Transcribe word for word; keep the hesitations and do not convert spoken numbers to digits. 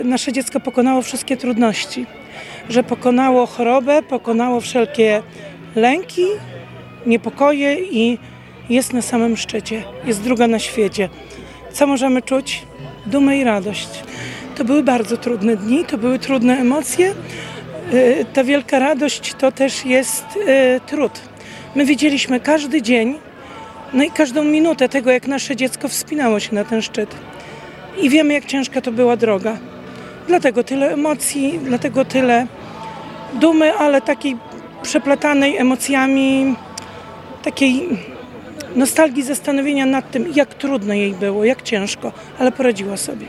Nasze dziecko pokonało wszystkie trudności, że pokonało chorobę, pokonało wszelkie lęki, niepokoje i jest na samym szczycie, jest druga na świecie. Co możemy czuć? Dumę i radość. To były bardzo trudne dni, to były trudne emocje. Ta wielka radość to też jest trud. My widzieliśmy każdy dzień, no i każdą minutę tego, jak nasze dziecko wspinało się na ten szczyt. I wiemy, jak ciężka to była droga. Dlatego tyle emocji, dlatego tyle dumy, ale takiej przeplatanej emocjami, takiej nostalgii, zastanowienia nad tym, jak trudno jej było, jak ciężko, ale poradziła sobie.